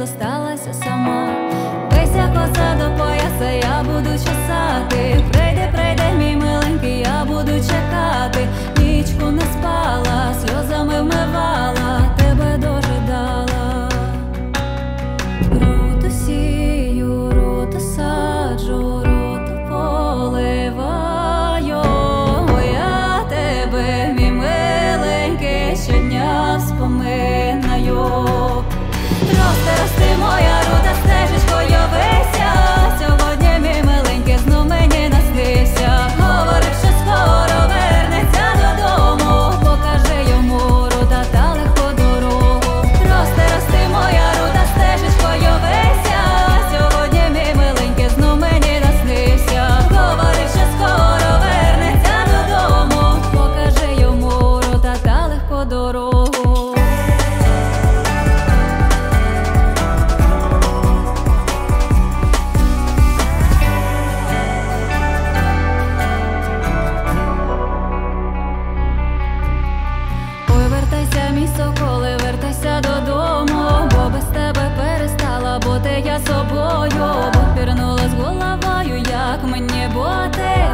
зосталася сама. Вися коса до пояса, я буду чесати. Прийде, прийде, мій миленький, я буду чекати. Нічку не спала, сльозами вмивала, тебе дожидала. Руту сію, руту саджу, руту поливаю. Я тебе, мій миленький, щодня вспоминаю. Росте, рости, моя рута, стежечкою вися. Сьогодні, мій миленький, знов мені наснився. Говорив, що скоро вернеться додому. Покажи йому, рута, та легку дорогу. Росте, рости, моя рута, стежечкою вися. Сьогодні, мій миленький, знов мені наснився. Говорив, що скоро вернеться додому. Покажи йому, рута, та легку дорогу. Мій соколе, вертайся додому, бо без тебе перестала бути я собою. Бо пірнула з головою, як мені бути.